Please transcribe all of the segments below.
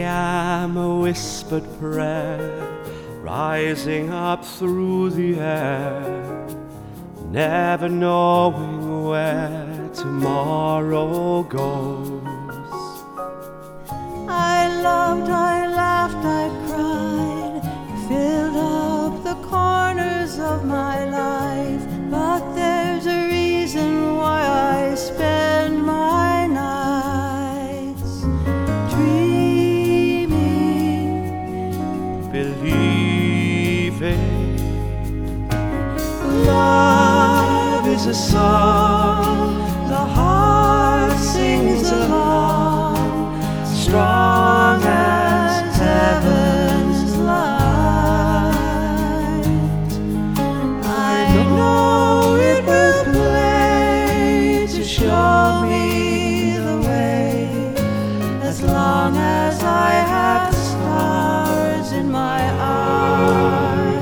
am a whispered prayer rising up through the air, never knowing where tomorrow goes. I loved, I laughed, I cried, filled up the corners of my life, but there's a reason why I spend my nights dreaming, believing. Love is a song the heart sings along, strong as heaven's light. I know it will play to show me the way, as long as I have stars in my eyes.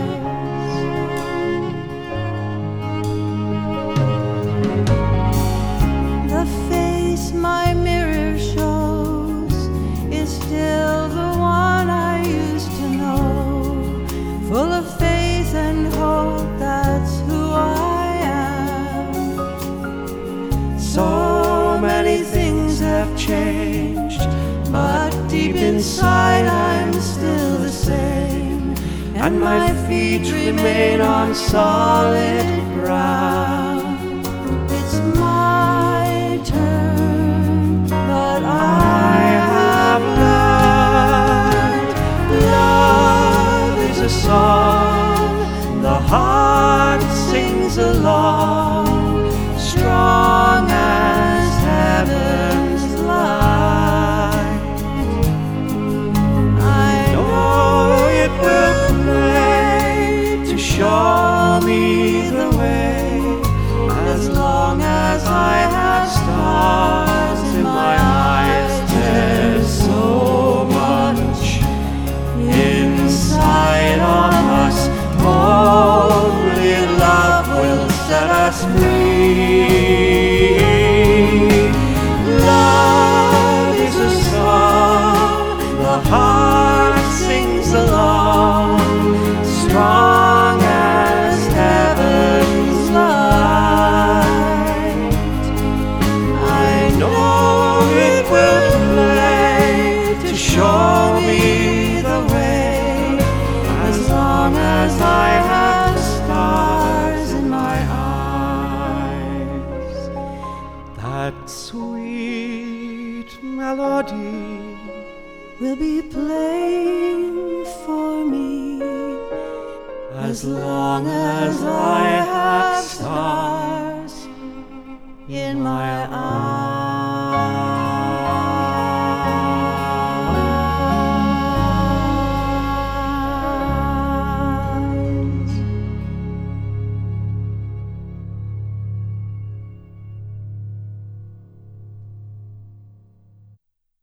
The face my mirror shows is still the one I used to know, full of faith and hope, that's who I am. So many things have changed, But deep inside I'm still the same, and my feet remain on solid ground. It's my turn, but I have learned love is a song the heart sings along, strong as heaven's light. I know it will play to show me the way, as long as I have stars in my eyes. There's so much inside of us, only love will set us free. Love is a song the heart sings along, strong as heaven's light. I know it will play to show me the way, as long as I have stars in my eyes. That sweet melody will be playing for me as long as I have stars.